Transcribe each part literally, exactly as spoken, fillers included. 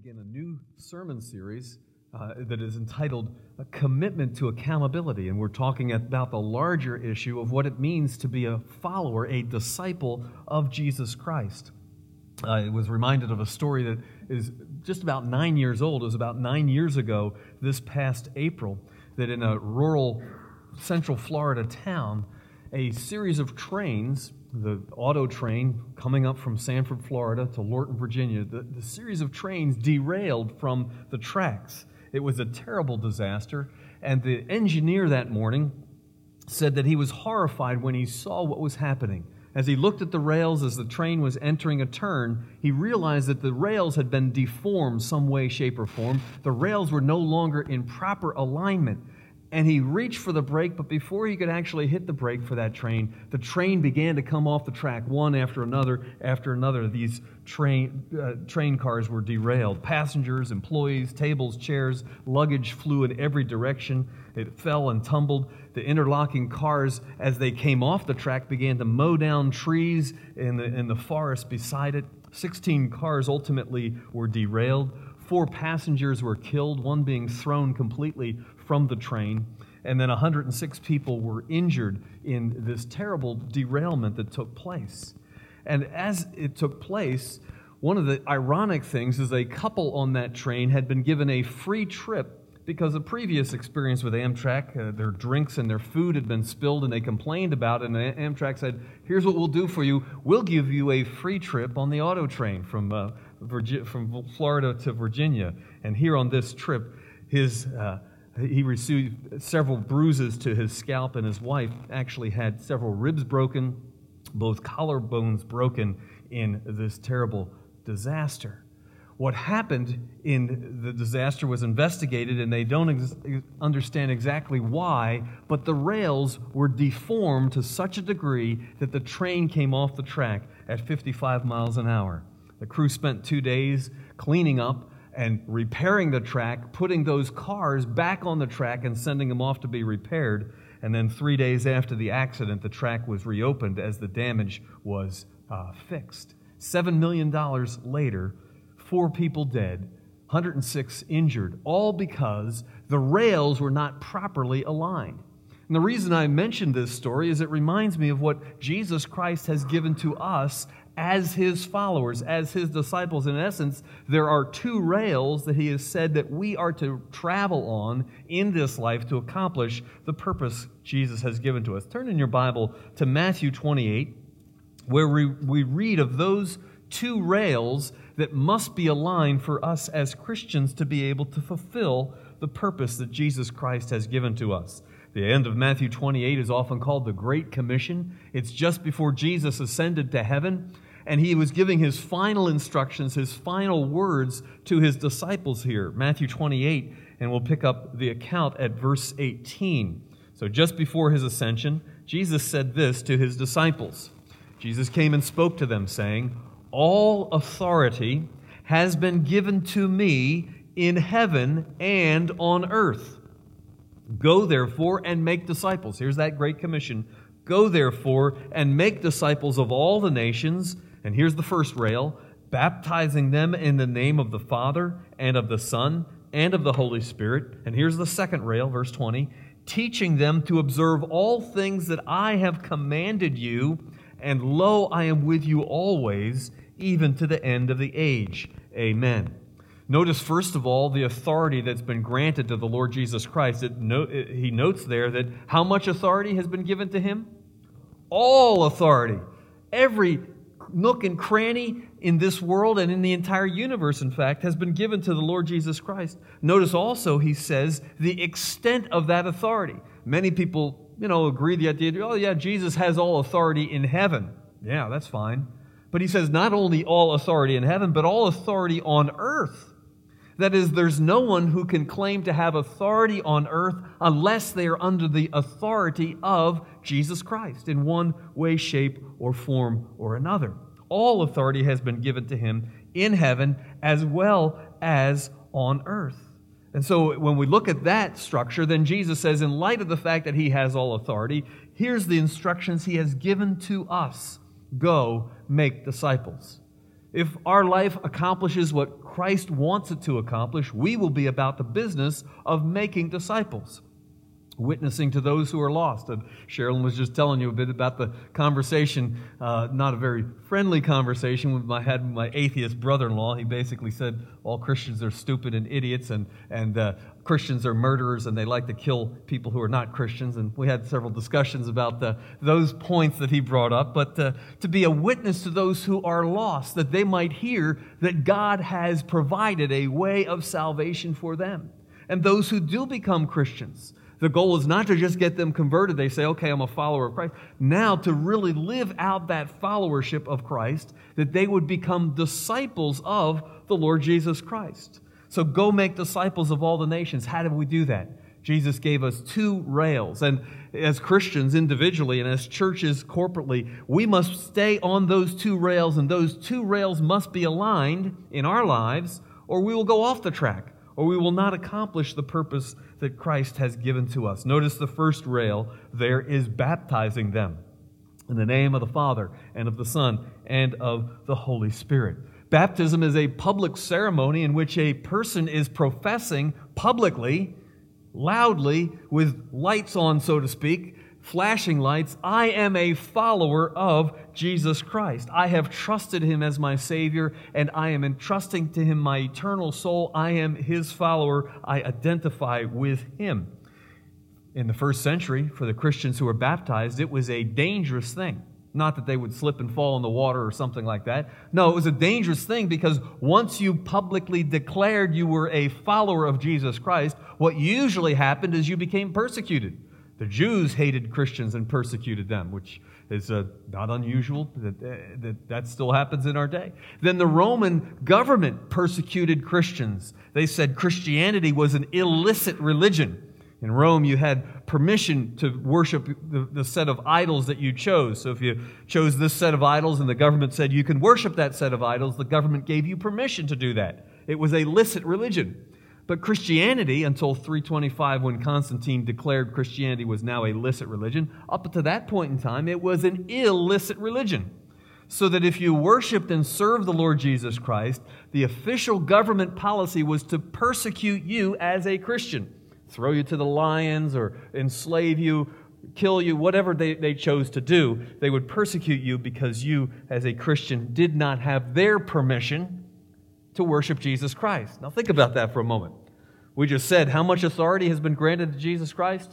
begin a new sermon series uh, that is entitled A Commitment to Accountability. And we're talking about the larger issue of what it means to be a follower, a disciple of Jesus Christ. Uh, I was reminded of a story that is just about nine years old. It was about nine years ago, this past April, that in a rural central Florida town, a series of trains, the auto train coming up from Sanford, Florida to Lorton, Virginia, the, the series of trains derailed from the tracks. It was a terrible disaster, and the engineer that morning said that he was horrified when he saw what was happening. As he looked at the rails as the train was entering a turn, he realized that the rails had been deformed some way, shape, or form. The rails were no longer in proper alignment. And he reached for the brake, but before he could actually hit the brake for that train, the train began to come off the track, one after another after another. These train uh, train cars were derailed. Passengers, employees, tables, chairs, luggage flew in every direction. It fell and tumbled. The interlocking cars, as they came off the track, began to mow down trees in the, in the forest beside it. Sixteen cars ultimately were derailed. Four passengers were killed, one being thrown completely from the train, and then one hundred six people were injured in this terrible derailment that took place. And as it took place, one of the ironic things is a couple on that train had been given a free trip because a previous experience with Amtrak, uh, their drinks and their food had been spilled, and they complained about it, and Amtrak said, here's what we'll do for you. We'll give you a free trip on the auto train from uh, Virgi- from Florida to Virginia. And here on this trip, his uh, he received several bruises to his scalp, and his wife actually had several ribs broken, both collarbones broken in this terrible disaster. What happened in the disaster was investigated, and they don't ex- understand exactly why, but the rails were deformed to such a degree that the train came off the track at fifty-five miles an hour. The crew spent two days cleaning up and repairing the track, putting those cars back on the track and sending them off to be repaired. And then three days after the accident, the track was reopened as the damage was uh, fixed. Seven million dollars later, four people dead, one hundred six injured, all because the rails were not properly aligned. And the reason I mention this story is it reminds me of what Jesus Christ has given to us as His followers, as His disciples. In essence, there are two rails that He has said that we are to travel on in this life to accomplish the purpose Jesus has given to us. Turn in your Bible to Matthew twenty-eight, where we, we read of those two rails that must be aligned for us as Christians to be able to fulfill the purpose that Jesus Christ has given to us. The end of Matthew twenty-eight is often called the Great Commission. It's just before Jesus ascended to heaven, and He was giving His final instructions, His final words to His disciples here. Matthew twenty-eight, and we'll pick up the account at verse eighteen. So just before His ascension, Jesus said this to His disciples. Jesus came and spoke to them, saying, "All authority has been given to me in heaven and on earth. Go, therefore, and make disciples." Here's that Great Commission. Go, therefore, and make disciples of all the nations. And here's the first rail. Baptizing them in the name of the Father and of the Son and of the Holy Spirit. And here's the second rail, verse twenty. Teaching them to observe all things that I have commanded you. And lo, I am with you always, even to the end of the age. Amen. Notice, first of all, the authority that's been granted to the Lord Jesus Christ. It no, it, he notes there that how much authority has been given to Him? All authority. Every nook and cranny in this world and in the entire universe, in fact, has been given to the Lord Jesus Christ. Notice also, he says, the extent of that authority. Many people, you know, agree the idea, oh yeah, Jesus has all authority in heaven. Yeah, that's fine. But he says not only all authority in heaven, but all authority on earth. That is, there's no one who can claim to have authority on earth unless they are under the authority of Jesus Christ in one way, shape, or form or another. All authority has been given to Him in heaven as well as on earth. And so when we look at that structure, then Jesus says, in light of the fact that He has all authority, here's the instructions He has given to us. Go, make disciples. If our life accomplishes what Christ wants it to accomplish, we will be about the business of making disciples, witnessing to those who are lost. And Sherilyn was just telling you a bit about the conversation, uh, not a very friendly conversation with my, had with my atheist brother-in-law. He basically said all Christians are stupid and idiots, and, and uh, Christians are murderers, and they like to kill people who are not Christians. And we had several discussions about the, those points that he brought up. But uh, to be a witness to those who are lost, that they might hear that God has provided a way of salvation for them. And those who do become Christians, the goal is not to just get them converted. They say, okay, I'm a follower of Christ. Now to really live out that followership of Christ, that they would become disciples of the Lord Jesus Christ. So go make disciples of all the nations. How do we do that? Jesus gave us two rails. And as Christians individually and as churches corporately, we must stay on those two rails, and those two rails must be aligned in our lives, or we will go off the track, or we will not accomplish the purpose that Christ has given to us. Notice the first rail there is baptizing them in the name of the Father and of the Son and of the Holy Spirit. Baptism is a public ceremony in which a person is professing publicly, loudly, with lights on, so to speak, flashing lights, I am a follower of Jesus Christ. I have trusted Him as my Savior, and I am entrusting to Him my eternal soul. I am His follower. I identify with Him. In the first century, for the Christians who were baptized, it was a dangerous thing. Not that they would slip and fall in the water or something like that. No, it was a dangerous thing because once you publicly declared you were a follower of Jesus Christ, what usually happened is you became persecuted. The Jews hated Christians and persecuted them, which is uh, not unusual. That, uh, that that still happens in our day. Then the Roman government persecuted Christians. They said Christianity was an illicit religion. In Rome, you had permission to worship the, the set of idols that you chose. So if you chose this set of idols and the government said you can worship that set of idols, the government gave you permission to do that. It was a licit religion. But Christianity, until three twenty-five, when Constantine declared Christianity was now a licit religion, up to that point in time, it was an illicit religion. So that if you worshiped and served the Lord Jesus Christ, the official government policy was to persecute you as a Christian. Throw you to the lions or enslave you, kill you, whatever they, they chose to do. They would persecute you because you, as a Christian, did not have their permission to worship Jesus Christ. Now think about that for a moment. We just said how much authority has been granted to Jesus Christ?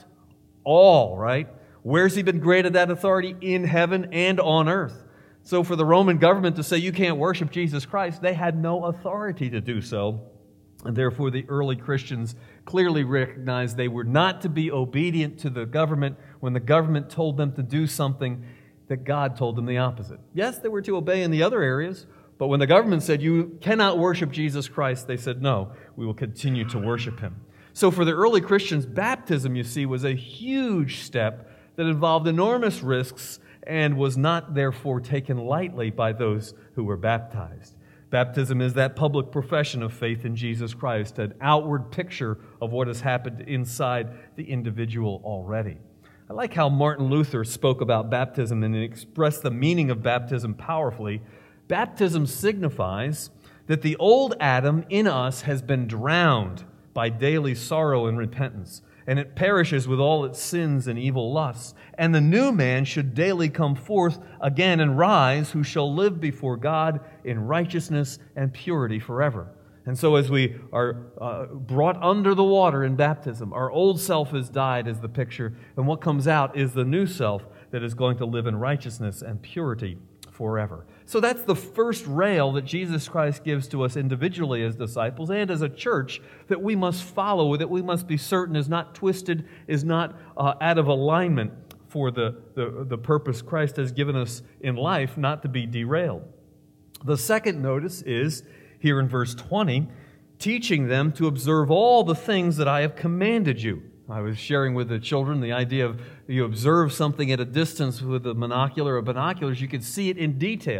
All, right? Where's He been granted that authority? In heaven and on earth. So for the Roman government to say you can't worship Jesus Christ, they had no authority to do so. And therefore the early Christians clearly recognized they were not to be obedient to the government when the government told them to do something that God told them the opposite. Yes, they were to obey in the other areas, but when the government said, you cannot worship Jesus Christ, they said, no, we will continue to worship Him. So for the early Christians, baptism, you see, was a huge step that involved enormous risks and was not therefore taken lightly by those who were baptized. Baptism is that public profession of faith in Jesus Christ, an outward picture of what has happened inside the individual already. I like how Martin Luther spoke about baptism and expressed the meaning of baptism powerfully. Baptism signifies that the old Adam in us has been drowned by daily sorrow and repentance, and it perishes with all its sins and evil lusts. And the new man should daily come forth again and rise, who shall live before God in righteousness and purity forever. And so as we are uh, brought under the water in baptism, our old self has died as the picture, and what comes out is the new self that is going to live in righteousness and purity forever. So that's the first rail that Jesus Christ gives to us individually as disciples and as a church that we must follow, that we must be certain is not twisted, is not uh, out of alignment for the, the, the purpose Christ has given us in life, not to be derailed. The second notice is, here in verse twenty, teaching them to observe all the things that I have commanded you. I was sharing with the children the idea of you observe something at a distance with a monocular or binoculars, you can see it in detail.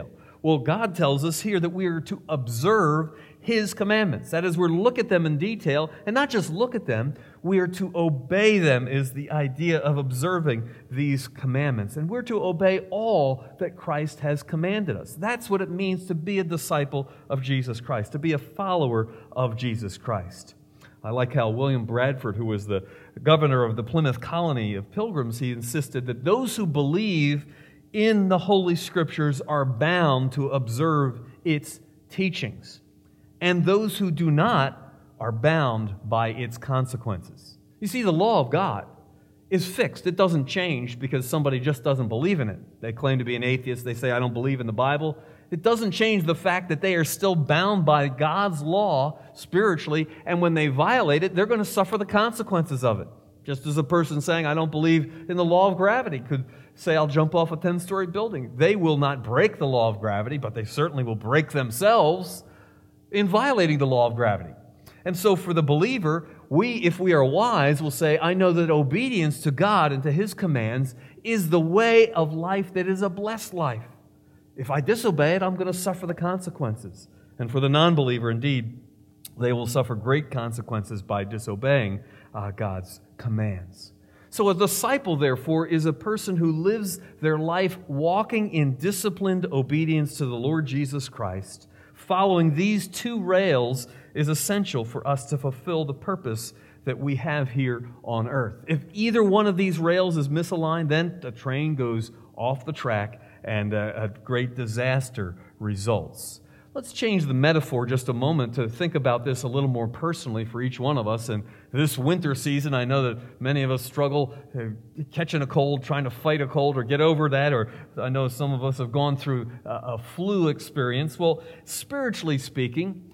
Well, God tells us here that we are to observe His commandments. That is, we're to look at them in detail, and not just look at them, we are to obey them, is the idea of observing these commandments. And we're to obey all that Christ has commanded us. That's what it means to be a disciple of Jesus Christ, to be a follower of Jesus Christ. I like how William Bradford, who was the governor of the Plymouth colony of Pilgrims, he insisted that those who believe in the Holy Scriptures are bound to observe its teachings, and those who do not are bound by its consequences. You see, the law of God is fixed. It doesn't change because somebody just doesn't believe in it. They claim to be an atheist. They say, I don't believe in the Bible. It doesn't change the fact that they are still bound by God's law spiritually, and when they violate it, they're going to suffer the consequences of it. Just as a person saying, I don't believe in the law of gravity could say, I'll jump off a ten-story building. They will not break the law of gravity, but they certainly will break themselves in violating the law of gravity. And so for the believer, we, if we are wise, will say, I know that obedience to God and to His commands is the way of life that is a blessed life. If I disobey it, I'm going to suffer the consequences. And for the non-believer, indeed, they will suffer great consequences by disobeying uh, God's commands. So a disciple, therefore, is a person who lives their life walking in disciplined obedience to the Lord Jesus Christ. Following these two rails is essential for us to fulfill the purpose that we have here on earth. If either one of these rails is misaligned, then the train goes off the track and a, a great disaster results. Let's change the metaphor just a moment to think about this a little more personally for each one of us. And this winter season, I know that many of us struggle uh, catching a cold, trying to fight a cold or get over that, or I know some of us have gone through a, a flu experience. Well, spiritually speaking,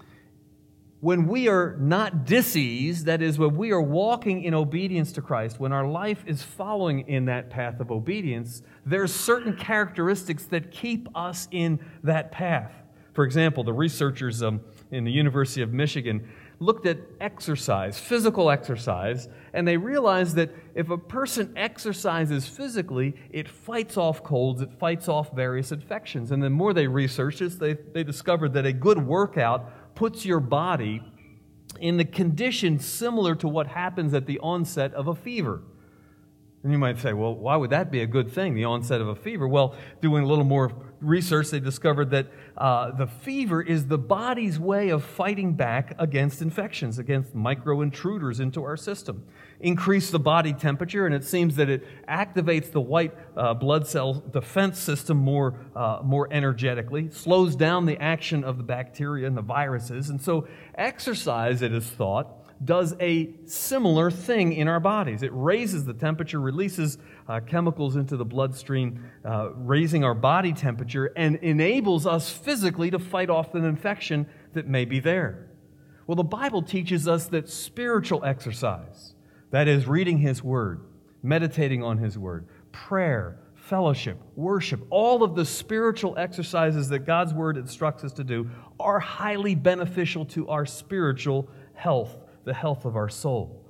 when we are not diseased, that is, when we are walking in obedience to Christ, when our life is following in that path of obedience, there's certain characteristics that keep us in that path. For example, the researchers um, in the University of Michigan looked at exercise, physical exercise, and they realized that if a person exercises physically, it fights off colds, it fights off various infections. And the more they researched this, they, they discovered that a good workout puts your body in the condition similar to what happens at the onset of a fever. And you might say, well, why would that be a good thing, the onset of a fever? Well, doing a little more research, they discovered that uh, the fever is the body's way of fighting back against infections, against micro-intruders into our system. Increase the body temperature, and it seems that it activates the white uh, blood cell defense system more, uh, more energetically, slows down the action of the bacteria and the viruses. And so exercise, it is thought, does a similar thing in our bodies. It raises the temperature, releases uh, chemicals into the bloodstream, uh, raising our body temperature, and enables us physically to fight off an infection that may be there. Well, the Bible teaches us that spiritual exercise, that is, reading His Word, meditating on His Word, prayer, fellowship, worship, all of the spiritual exercises that God's Word instructs us to do are highly beneficial to our spiritual health, the health of our soul.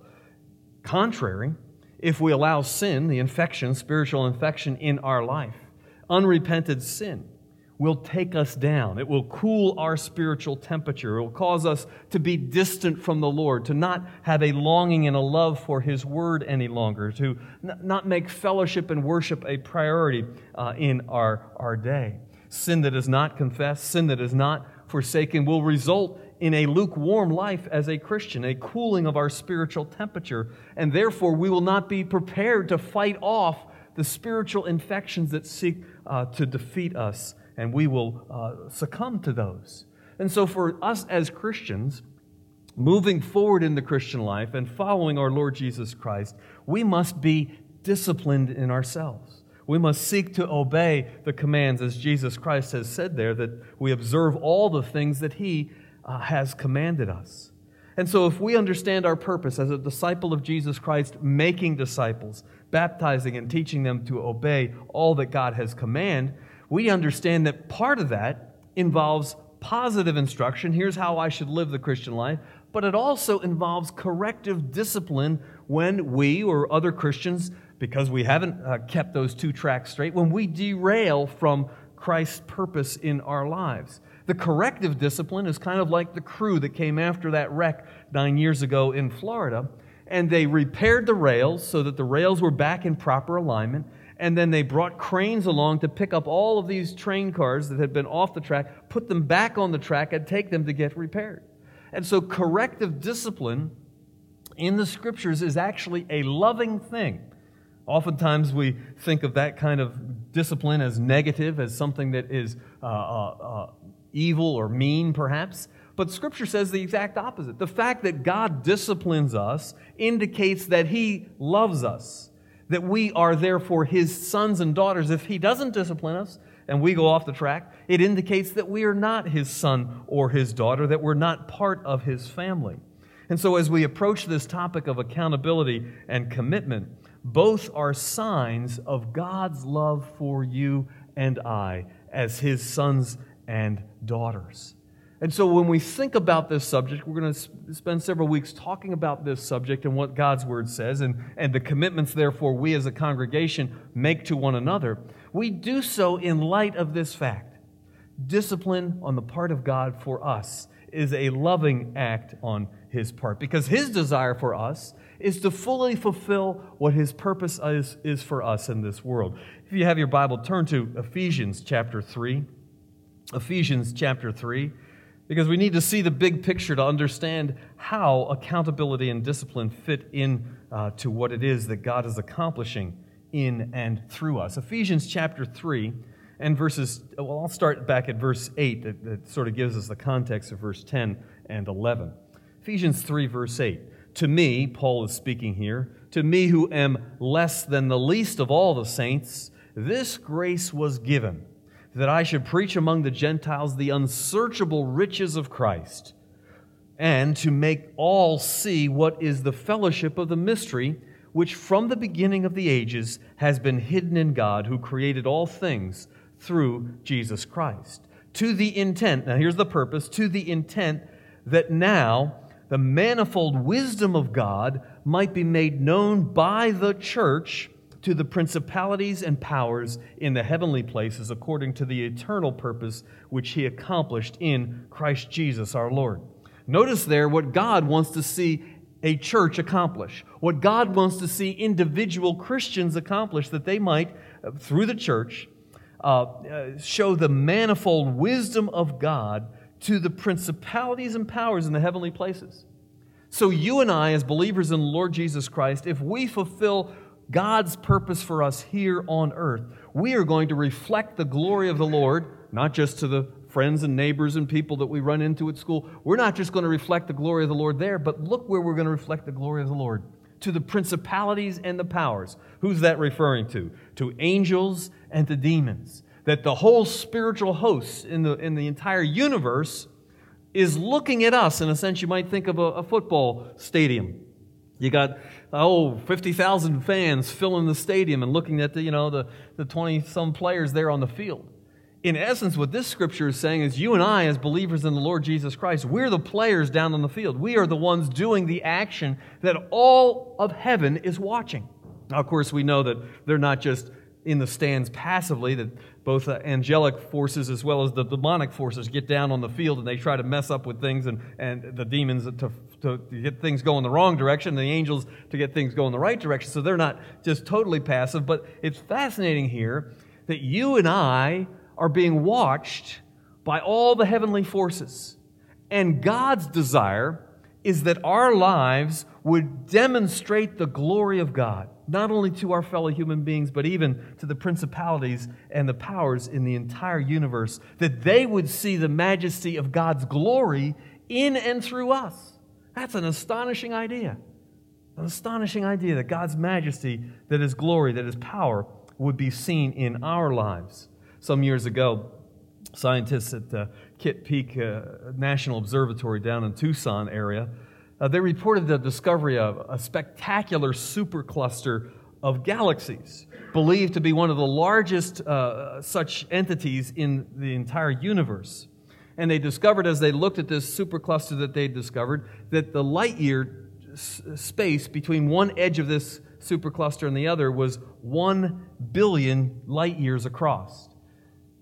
Contrary, if we allow sin, the infection, spiritual infection in our life, unrepented sin will take us down. It will cool our spiritual temperature. It will cause us to be distant from the Lord, to not have a longing and a love for His Word any longer, to n- not make fellowship and worship a priority uh, in our, our day. Sin that is not confessed, sin that is not forsaken will result in a lukewarm life as a Christian, a cooling of our spiritual temperature, and therefore we will not be prepared to fight off the spiritual infections that seek uh, to defeat us, and we will uh, succumb to those. And so for us as Christians, moving forward in the Christian life and following our Lord Jesus Christ, we must be disciplined in ourselves. We must seek to obey the commands, as Jesus Christ has said there, that we observe all the things that He Uh, has commanded us. And so if we understand our purpose as a disciple of Jesus Christ, making disciples, baptizing and teaching them to obey all that God has commanded, we understand that part of that involves positive instruction. Here's how I should live the Christian life. But it also involves corrective discipline when we or other Christians, because we haven't uh, kept those two tracks straight, when we derail from Christ's purpose in our lives. The corrective discipline is kind of like the crew that came after that wreck nine years ago in Florida, and they repaired the rails so that the rails were back in proper alignment, and then they brought cranes along to pick up all of these train cars that had been off the track, put them back on the track, and take them to get repaired. And so corrective discipline in the Scriptures is actually a loving thing. Oftentimes we think of that kind of discipline as negative, as something that is uh, uh, uh, evil or mean, perhaps. But Scripture says the exact opposite. The fact that God disciplines us indicates that He loves us, that we are therefore His sons and daughters. If He doesn't discipline us and we go off the track, it indicates that we are not His son or His daughter, that we're not part of His family. And so as we approach this topic of accountability and commitment, both are signs of God's love for you and I as His sons and daughters. And so when we think about this subject, we're going to spend several weeks talking about this subject and what God's Word says, and, and the commitments, therefore, we as a congregation make to one another. We do so in light of this fact. Discipline on the part of God for us is a loving act on His part, because His desire for us is to fully fulfill what His purpose is, is for us in this world. If you have your Bible, turn to Ephesians chapter three. Ephesians chapter three, because we need to see the big picture to understand how accountability and discipline fit in uh, to what it is that God is accomplishing in and through us. Ephesians chapter three and verses, well, I'll start back at verse eight that, that sort of gives us the context of verse ten and eleven. Ephesians three, verse eight. To me, Paul is speaking here, to me who am less than the least of all the saints, this grace was given, that I should preach among the Gentiles the unsearchable riches of Christ, and to make all see what is the fellowship of the mystery, which from the beginning of the ages has been hidden in God, who created all things through Jesus Christ. To the intent, now here's the purpose, to the intent that now the manifold wisdom of God might be made known by the church to the principalities and powers in the heavenly places, according to the eternal purpose which He accomplished in Christ Jesus our Lord. Notice there what God wants to see a church accomplish, what God wants to see individual Christians accomplish, that they might, through the church, uh, uh, show the manifold wisdom of God to the principalities and powers in the heavenly places. So you and I, as believers in the Lord Jesus Christ, if we fulfill God's purpose for us here on earth, we are going to reflect the glory of the Lord, not just to the friends and neighbors and people that we run into at school. We're not just going to reflect the glory of the Lord there, but look where we're going to reflect the glory of the Lord. To the principalities and the powers. Who's that referring to? To angels and to demons. That the whole spiritual host in the, in the entire universe is looking at us. In a sense, you might think of a, a football stadium. You got, oh, fifty thousand fans filling the stadium and looking at the, you know, the, the twenty-some players there on the field. In essence, what this scripture is saying is you and I, as believers in the Lord Jesus Christ, we're the players down on the field. We are the ones doing the action that all of heaven is watching. Now, of course, we know that they're not just in the stands passively, that both uh, angelic forces as well as the demonic forces get down on the field and they try to mess up with things, and, and the demons to, to, to get things going the wrong direction, and the angels to get things going the right direction. So they're not just totally passive, but it's fascinating here that you and I are being watched by all the heavenly forces. And God's desire is that our lives would demonstrate the glory of God, not only to our fellow human beings, but even to the principalities and the powers in the entire universe, that they would see the majesty of God's glory in and through us. That's an astonishing idea. An astonishing idea that God's majesty, that His glory, that His power would be seen in our lives. Some years ago, scientists at uh, Kitt Peak uh, National Observatory down in Tucson area, uh, they reported the discovery of a spectacular supercluster of galaxies, believed to be one of the largest uh, such entities in the entire universe. And they discovered, as they looked at this supercluster that they discovered, that the light year s- space between one edge of this supercluster and the other was one billion light years across.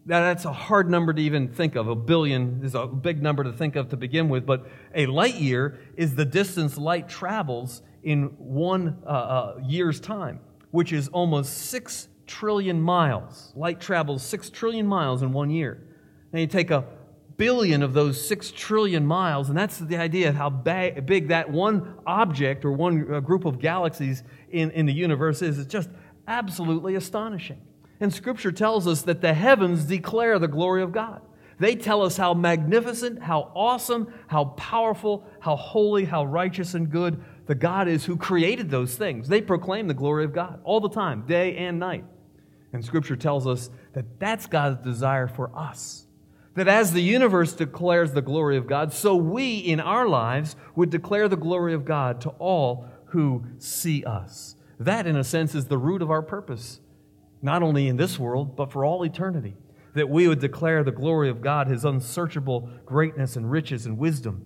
Now, that's a hard number to even think of. A billion is a big number to think of to begin with, but a light year is the distance light travels in one uh, uh, year's time, which is almost six trillion miles. Light travels six trillion miles in one year. Now you take a billion of those six trillion miles, and that's the idea of how ba- big that one object or one uh, group of galaxies in, in the universe is. It's just absolutely astonishing. And Scripture tells us that the heavens declare the glory of God. They tell us how magnificent, how awesome, how powerful, how holy, how righteous and good the God is who created those things. They proclaim the glory of God all the time, day and night. And Scripture tells us that that's God's desire for us. That as the universe declares the glory of God, so we in our lives would declare the glory of God to all who see us. That, in a sense, is the root of our purpose, not only in this world, but for all eternity. That we would declare the glory of God, His unsearchable greatness and riches and wisdom.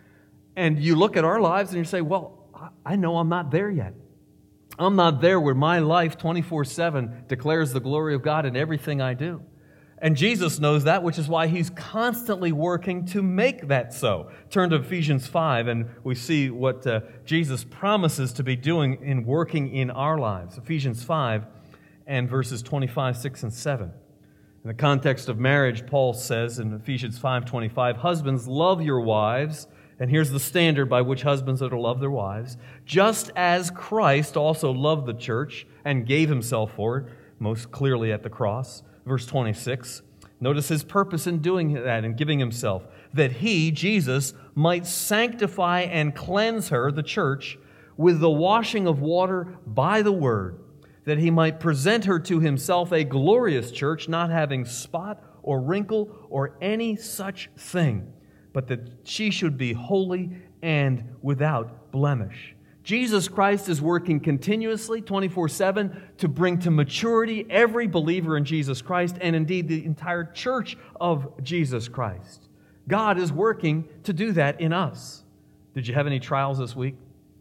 And you look at our lives and you say, well, I know I'm not there yet. I'm not there where my life twenty-four seven declares the glory of God in everything I do. And Jesus knows that, which is why He's constantly working to make that so. Turn to Ephesians five, and we see what uh, Jesus promises to be doing in working in our lives. Ephesians five and verses twenty-five, six, and seven. In the context of marriage, Paul says in Ephesians five twenty-five, "Husbands, love your wives," and here's the standard by which husbands are to love their wives, "just as Christ also loved the church and gave Himself for it," most clearly at the cross. Verse twenty-six, notice His purpose in doing that and giving Himself, "that He, Jesus, might sanctify and cleanse her," the church, "with the washing of water by the word, that He might present her to Himself a glorious church, not having spot or wrinkle or any such thing, but that she should be holy and without blemish." Jesus Christ is working continuously, twenty-four seven, to bring to maturity every believer in Jesus Christ, and indeed the entire church of Jesus Christ. God is working to do that in us. Did you have any trials this week?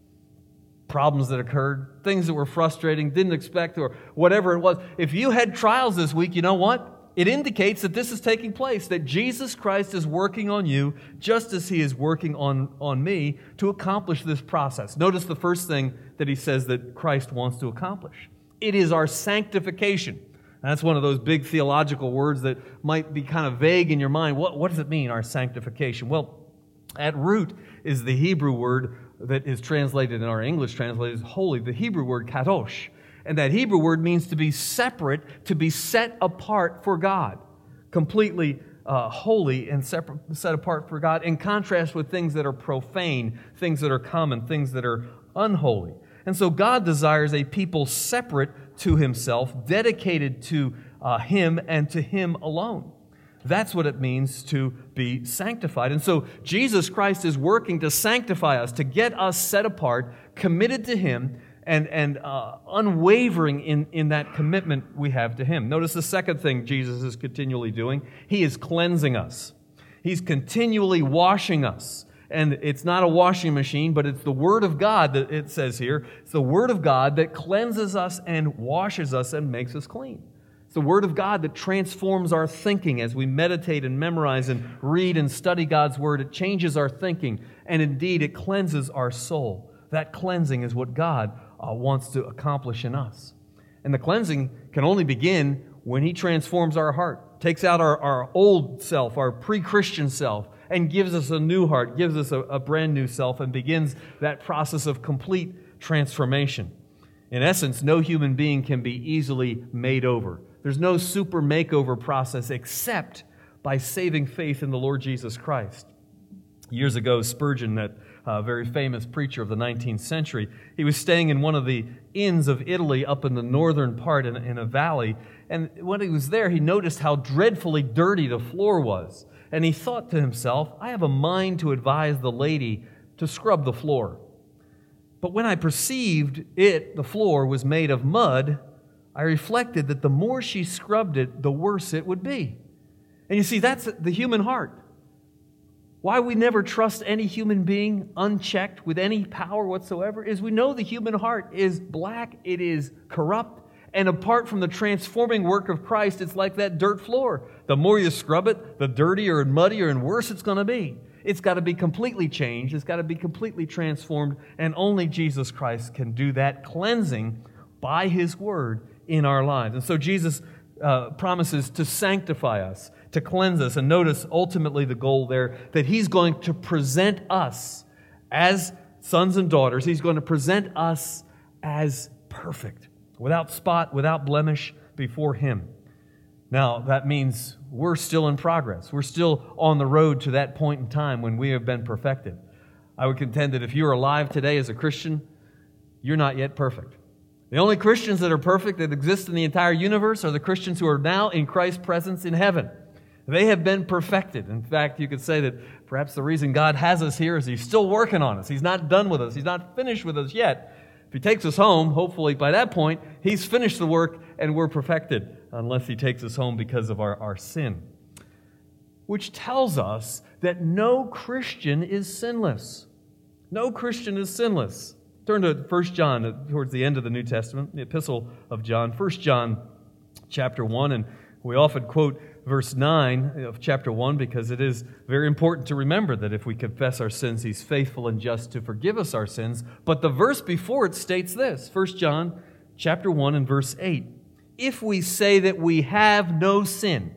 Problems that occurred, things that were frustrating, didn't expect, or whatever it was. If you had trials this week, you know what? It indicates that this is taking place, that Jesus Christ is working on you just as He is working on, on me to accomplish this process. Notice the first thing that He says that Christ wants to accomplish. It is our sanctification. That's one of those big theological words that might be kind of vague in your mind. What, what does it mean, our sanctification? Well, at root is the Hebrew word that is translated in our English translated as holy, the Hebrew word kadosh. And that Hebrew word means to be separate, to be set apart for God. Completely uh, holy and separate, set apart for God, in contrast with things that are profane, things that are common, things that are unholy. And so God desires a people separate to Himself, dedicated to uh, Him and to Him alone. That's what it means to be sanctified. And so Jesus Christ is working to sanctify us, to get us set apart, committed to Him, and, and uh, unwavering in, in that commitment we have to Him. Notice the second thing Jesus is continually doing. He is cleansing us. He's continually washing us. And it's not a washing machine, but it's the Word of God that it says here. It's the Word of God that cleanses us and washes us and makes us clean. It's the Word of God that transforms our thinking as we meditate and memorize and read and study God's Word. It changes our thinking, and indeed it cleanses our soul. That cleansing is what God uh, wants to accomplish in us. And the cleansing can only begin when He transforms our heart, takes out our, our old self, our pre-Christian self, and gives us a new heart, gives us a, a brand new self, and begins that process of complete transformation. In essence, no human being can be easily made over. There's no super makeover process except by saving faith in the Lord Jesus Christ. Years ago, Spurgeon, that uh, very famous preacher of the nineteenth century, he was staying in one of the inns of Italy up in the northern part in, in a valley. And when he was there, he noticed how dreadfully dirty the floor was. And he thought to himself, I have a mind to advise the lady to scrub the floor. But when I perceived it, the floor, was made of mud, I reflected that the more she scrubbed it, the worse it would be. And you see, that's the human heart. Why we never trust any human being unchecked with any power whatsoever is we know the human heart is black, it is corrupt, And apart from the transforming work of Christ, it's like that dirt floor. The more you scrub it, the dirtier and muddier and worse it's going to be. It's got to be completely changed. It's got to be completely transformed. And only Jesus Christ can do that cleansing by His Word in our lives. And so Jesus uh, promises to sanctify us, to cleanse us. And notice ultimately the goal there, that He's going to present us as sons and daughters. He's going to present us as perfect, without spot, without blemish before Him. Now, that means we're still in progress. We're still on the road to that point in time when we have been perfected. I would contend that if you're alive today as a Christian, you're not yet perfect. The only Christians that are perfect that exist in the entire universe are the Christians who are now in Christ's presence in heaven. They have been perfected. In fact, you could say that perhaps the reason God has us here is He's still working on us. He's not done with us. He's not finished with us yet. If He takes us home, hopefully by that point, He's finished the work and we're perfected, unless He takes us home because of our, our sin. Which tells us that no Christian is sinless. No Christian is sinless. Turn to First John, towards the end of the New Testament, the epistle of John, First John chapter one, and we often quote verse nine of chapter one because it is very important to remember that if we confess our sins, He's faithful and just to forgive us our sins. But the verse before it states this, First John chapter one and verse eight. If we say that we have no sin,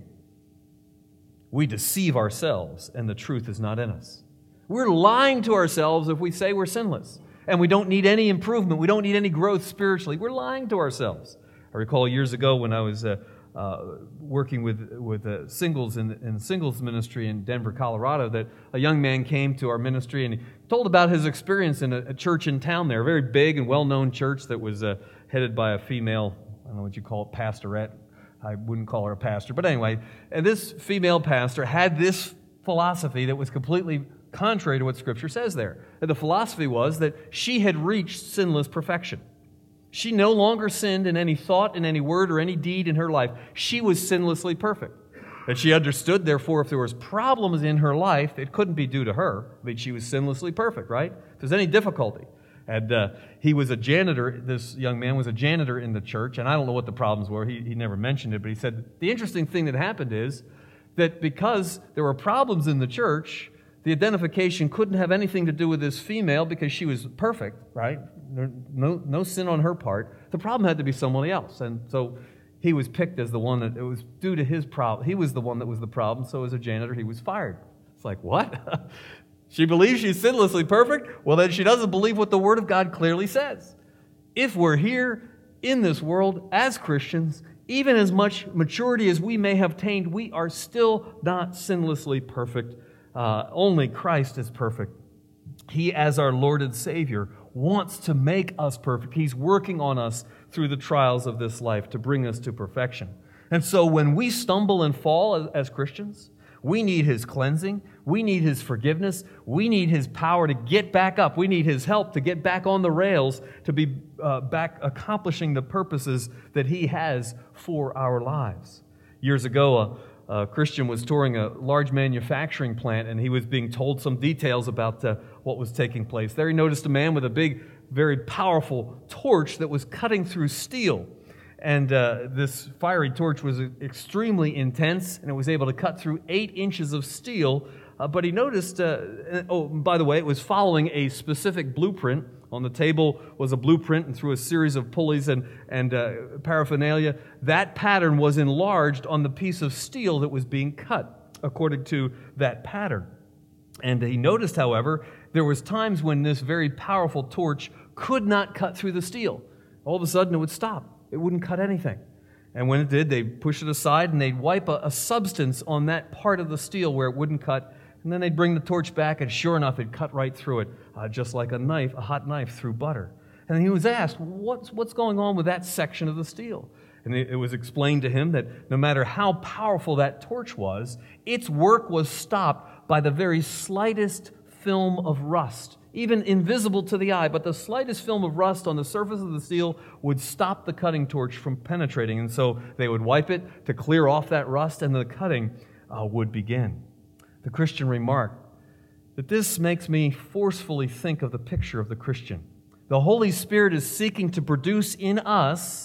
we deceive ourselves and the truth is not in us. We're lying to ourselves if we say we're sinless and we don't need any improvement. We don't need any growth spiritually. We're lying to ourselves. I recall years ago when I was uh, Uh, working with with uh, singles in, in singles ministry in Denver, Colorado, that a young man came to our ministry and he told about his experience in a, a church in town there, a very big and well-known church that was uh, headed by a female, I don't know what you call it, pastorette. I wouldn't call her a pastor, but anyway, and this female pastor had this philosophy that was completely contrary to what Scripture says there. And the philosophy was that she had reached sinless perfection. She no longer sinned in any thought, in any word, or any deed in her life. She was sinlessly perfect. That she understood, therefore, if there was problems in her life, it couldn't be due to her. I mean, she was sinlessly perfect, right? If there's any difficulty. And uh, he was a janitor, this young man was a janitor in the church, and I don't know what the problems were. He, he never mentioned it, but he said, the interesting thing that happened is that because there were problems in the church, the identification couldn't have anything to do with this female because she was perfect, right? No, no sin on her part. The problem had to be someone else. And so he was picked as the one that it was due to his problem. He was the one that was the problem. So as a janitor, he was fired. It's like, what? She believes she's sinlessly perfect? Well, then she doesn't believe what the Word of God clearly says. If we're here in this world as Christians, even as much maturity as we may have attained, we are still not sinlessly perfect. Uh, only Christ is perfect. He, as our Lord and Savior, wants to make us perfect. He's working on us through the trials of this life to bring us to perfection. And so when we stumble and fall as, as Christians, we need His cleansing. We need His forgiveness. We need His power to get back up. We need His help to get back on the rails, to be uh, back accomplishing the purposes that He has for our lives. Years ago, a A Christian was touring a large manufacturing plant, and he was being told some details about uh, what was taking place. There he noticed a man with a big, very powerful torch that was cutting through steel. And uh, this fiery torch was extremely intense, and it was able to cut through eight inches of steel. Uh, but he noticed, uh, oh, by the way, it was following a specific blueprint. On the table was a blueprint, and through a series of pulleys and, and uh, paraphernalia, that pattern was enlarged on the piece of steel that was being cut according to that pattern. And he noticed, however, there was times when this very powerful torch could not cut through the steel. All of a sudden it would stop. It wouldn't cut anything. And when it did, they'd push it aside and they'd wipe a, a substance on that part of the steel where it wouldn't cut. And then they'd bring the torch back, and sure enough, it'd cut right through it, uh, just like a knife, a hot knife through butter. And he was asked, what's, what's going on with that section of the steel? And it, it was explained to him that no matter how powerful that torch was, its work was stopped by the very slightest film of rust, even invisible to the eye, but the slightest film of rust on the surface of the steel would stop the cutting torch from penetrating. And so they would wipe it to clear off that rust, and the cutting uh, would begin. The Christian remarked that this makes me forcefully think of the picture of the Christian. The Holy Spirit is seeking to produce in us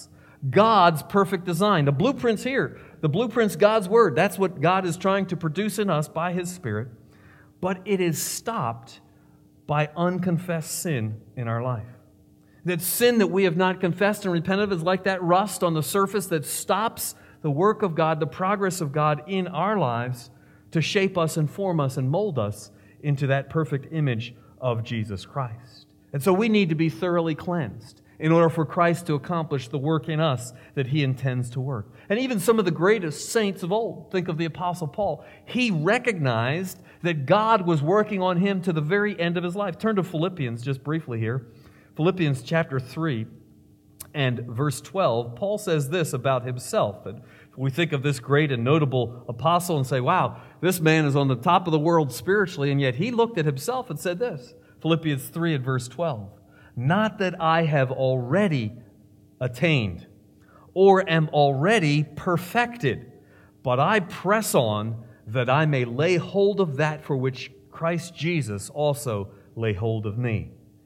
God's perfect design. The blueprint's here. The blueprint's God's Word. That's what God is trying to produce in us by His Spirit. But it is stopped by unconfessed sin in our life. That sin that we have not confessed and repented of is like that rust on the surface that stops the work of God, the progress of God in our lives to shape us and form us and mold us into that perfect image of Jesus Christ. And so we need to be thoroughly cleansed in order for Christ to accomplish the work in us that He intends to work. And even some of the greatest saints of old, think of the Apostle Paul, he recognized that God was working on him to the very end of his life. Turn to Philippians just briefly here. Philippians chapter three and verse twelve, Paul says this about himself. And we think of this great and notable apostle and say, wow, this man is on the top of the world spiritually, and yet he looked at himself and said this. Philippians three and verse twelve, not that I have already attained or am already perfected, but I press on that I may lay hold of that for which Christ Jesus also lay hold of me.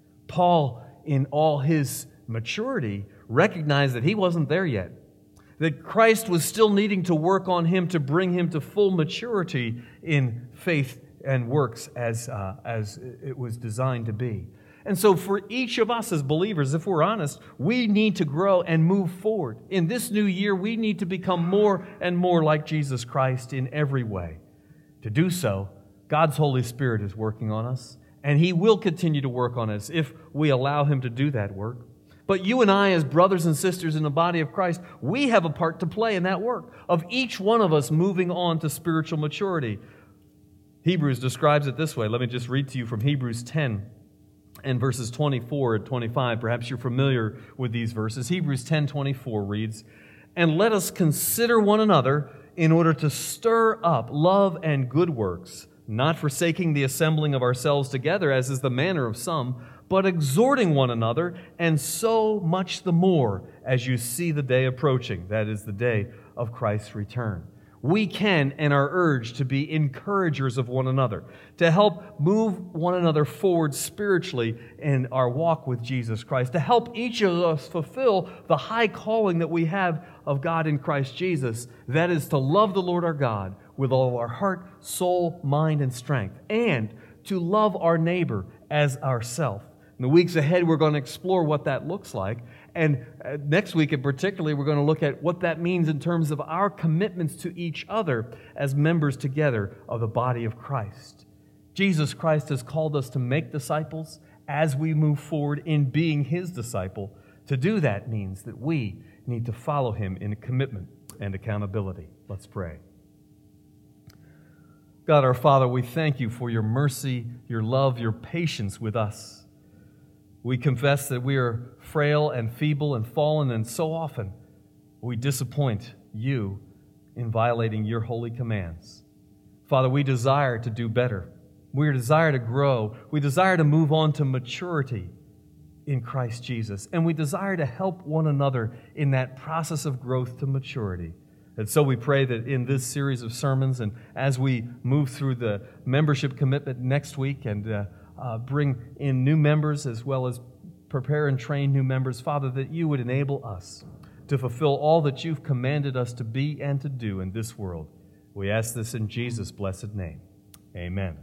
Paul, in all his maturity, recognized that he wasn't there yet, that Christ was still needing to work on him to bring him to full maturity in faith and works as, uh, as it was designed to be. And so for each of us as believers, if we're honest, we need to grow and move forward. In this new year, we need to become more and more like Jesus Christ in every way. To do so, God's Holy Spirit is working on us, and He will continue to work on us if we allow Him to do that work. But you and I, as brothers and sisters in the body of Christ, we have a part to play in that work, of each one of us moving on to spiritual maturity. Hebrews describes it this way. Let me just read to you from Hebrews ten and verses twenty-four and twenty-five. Perhaps you're familiar with these verses. Hebrews ten twenty-four reads, and let us consider one another in order to stir up love and good works, not forsaking the assembling of ourselves together, as is the manner of some, but exhorting one another, and so much the more as you see the day approaching, that is the day of Christ's return. We can and are urged to be encouragers of one another, to help move one another forward spiritually in our walk with Jesus Christ, to help each of us fulfill the high calling that we have of God in Christ Jesus, that is to love the Lord our God with all of our heart, soul, mind, and strength, and to love our neighbor as ourself. In the weeks ahead, we're going to explore what that looks like. And next week in particular, we're going to look at what that means in terms of our commitments to each other as members together of the body of Christ. Jesus Christ has called us to make disciples as we move forward in being His disciple. To do that means that we need to follow Him in commitment and accountability. Let's pray. God our Father, we thank You for Your mercy, Your love, Your patience with us. We confess that we are frail and feeble and fallen, and so often we disappoint You in violating Your holy commands. Father, we desire to do better. We desire to grow. We desire to move on to maturity in Christ Jesus. And we desire to help one another in that process of growth to maturity. And so we pray that in this series of sermons, and as we move through the membership commitment next week and uh, Uh, bring in new members as well as prepare and train new members, Father, that You would enable us to fulfill all that You've commanded us to be and to do in this world. We ask this in Jesus' blessed name. Amen.